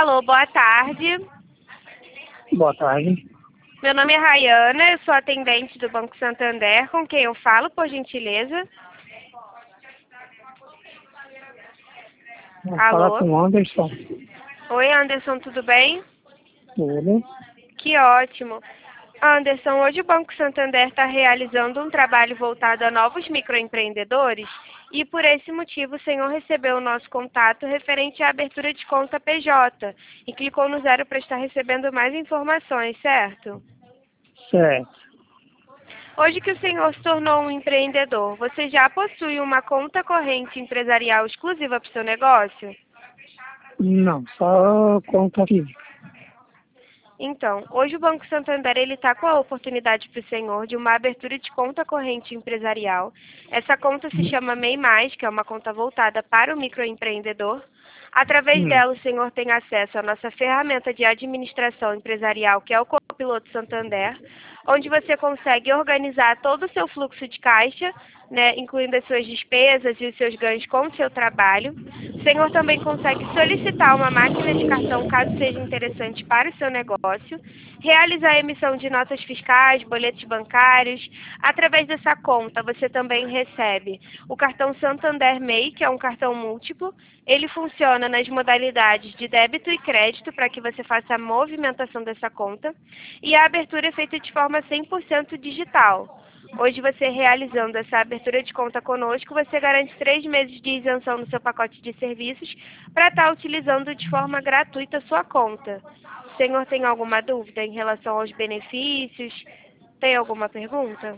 Alô, boa tarde. Boa tarde. Meu nome é Rayana, eu sou atendente do Banco Santander. Com quem eu falo, por gentileza? Vou falar Alô? com o Anderson. Oi, Anderson, tudo bem? Tudo. Que ótimo. Anderson, hoje o Banco Santander está realizando um trabalho voltado a novos microempreendedores e por esse motivo o senhor recebeu o nosso contato referente à abertura de conta PJ e clicou no 0 para estar recebendo mais informações, certo? Certo. Hoje que o senhor se tornou um empreendedor, você já possui uma conta corrente empresarial exclusiva para o seu negócio? Não, só conta física. Então, hoje o Banco Santander está com a oportunidade para o senhor de uma abertura de conta corrente empresarial. Essa conta se chama MEI+, que é uma conta voltada para o microempreendedor. Através dela, o senhor tem acesso à nossa ferramenta de administração empresarial, que é o Copiloto Santander, onde você consegue organizar todo o seu fluxo de caixa, né, incluindo as suas despesas e os seus ganhos com o seu trabalho. O senhor também consegue solicitar uma máquina de cartão, caso seja interessante para o seu negócio, realizar a emissão de notas fiscais, boletos bancários. Através dessa conta, você também recebe o cartão Santander MEI, que é um cartão múltiplo. Ele funciona nas modalidades de débito e crédito para que você faça a movimentação dessa conta. E a abertura é feita de forma 100% digital. Hoje, você realizando essa abertura de conta conosco, você garante 3 meses de isenção no seu pacote de serviços para estar utilizando de forma gratuita a sua conta. O senhor tem alguma dúvida em relação aos benefícios? Tem alguma pergunta?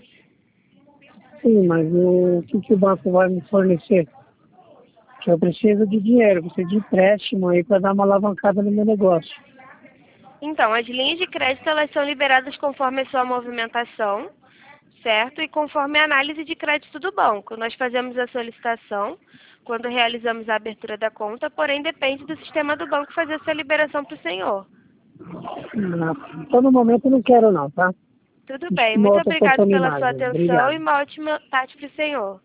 Sim, mas o que o banco vai me fornecer? Que eu preciso de dinheiro, preciso de empréstimo aí para dar uma alavancada no meu negócio. Então, as linhas de crédito elas são liberadas conforme a sua movimentação, certo? E conforme a análise de crédito do banco. Nós fazemos a solicitação quando realizamos a abertura da conta, porém depende do sistema do banco fazer essa liberação para o senhor. Então, no momento, eu não quero não, tá? Tudo Acho bem, que uma muito outra obrigada pela oportunidade. sua atenção Obrigado. e uma ótima tarde para o senhor.